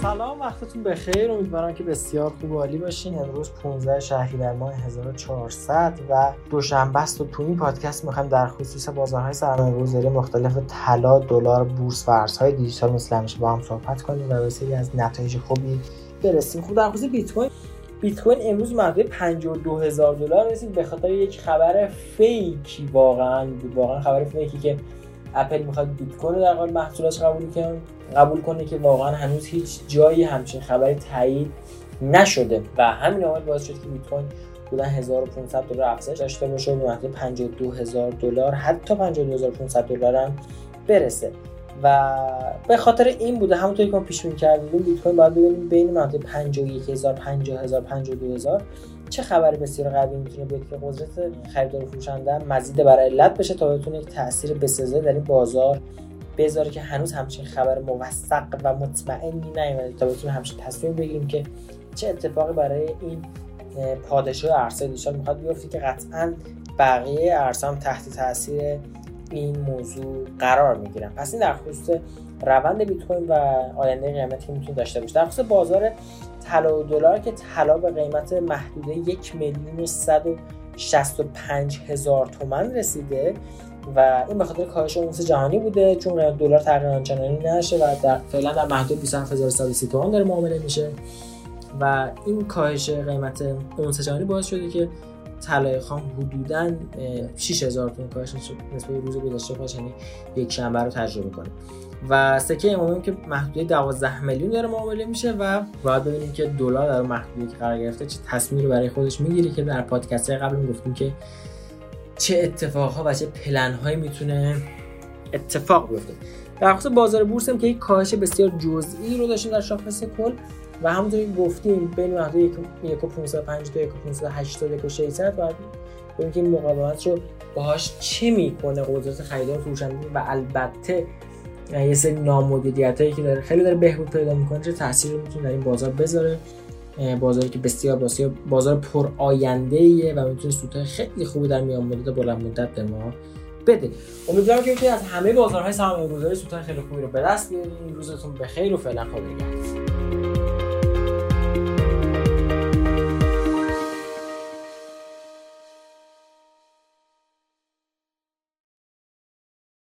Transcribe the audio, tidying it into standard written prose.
سلام، وقتتون بخیر. امیدوارم که بسیار خوب و عالی باشین. امروز 15 شهریور ماه 1400 و دوشنبه است و تو این پادکست می‌خوایم در خصوص بازارهای سرمایه‌گذاری مختلف طلا، دلار، بورس و ارزهای دیجیتال مثل همیشه با هم صحبت کنیم و به سری از نتایج خوبی برسیم. خب در خصوص بیت کوین امروز محدود $52,000 رسید به خاطر یک خبر فیکی. واقعا خبر فیکی که اپل میخواد بیت کوین رو در قالب محصولش قبول کنه که واقعا هنوز هیچ جایی همچین خبری تایید نشده و همین عامل باعث شد که بیت کوین حدود $1,500 افزایش داشته باشه و به محدود $52,000 حتی $52,500 هم برسه و به خاطر این بوده همونطوری که ما پیش بینی کردیم بیت کوین باید ببینیم بین محدود 51,000 50,000 52,000 چه خبر بسیار قوی میتونه بیاد که قدرت خریدار و فروشنده مزید برای علت بشه تا بتونه یک تأثیر بسزایی در این بازار بذاره که هنوز همچین خبر موثق و مطمئنی نیومده تا بتونه همچین تصمیم بگیریم که چه اتفاقی برای این پادشاه ارزهای دیجیتال میخواد بیفته که قطعاً بقیه ارزها هم تحت تاثیر این موضوع قرار میگیرن. پس این در خصوص روند بیت کوین و آینده قیمتی که میتونه داشته باشه. در خصوص بازار طلا و دلار که طلا به قیمت محدوده 1,165,000 تومان رسیده و این به خاطر کاهش اونس جهانی بوده چون قیمت دلار تقریبا آنچنانی نشه و فعلا در محدوده 27130 تومان داره معامله میشه و این کاهش قیمت اونس جهانی باعث شده که طلای خام حدوداً 6,000 تومان کاهش نسبت به روز گذشته باشه، یعنی یک شنبه رو تجربه کنه و سکه امامی که محدوده 12 میلیون داره معامله میشه و باید ببینیم که دلار در محدوده که قرار گرفته چه تصمیمی رو برای خودش میگیره که در پادکست‌های قبل گفتیم که چه اتفاقها و چه پلن‌هایی میتونه اتفاق بیفته. در خصوص بازار بورس هم که یک کاهش بسیار جزئی رو داشتیم در شاخص کل و همونطوری که گفتیم بین محدوده 1,550 تا 1,580 1,600 و ببینیم که این مقاومت رو باهاش چه میکنه قدرت خریدار و فروشنده و البته یه سری نامدیریتایی که داره خیلی داره بهبود پیدا میکنه چه تأثیری میتونه در این بازار بذاره. بازاری که بسیار بازار پر آینده‌ایه و میتونه سودهای خیلی خوبی در میان مدت بلند مدت به ما بده. امیدوارم که از همه بازارهای سرمایه‌گذاری سودهای خیلی خوبی رو به دست بیارین. روزتون بخیر و فعلا خدا نگهدار.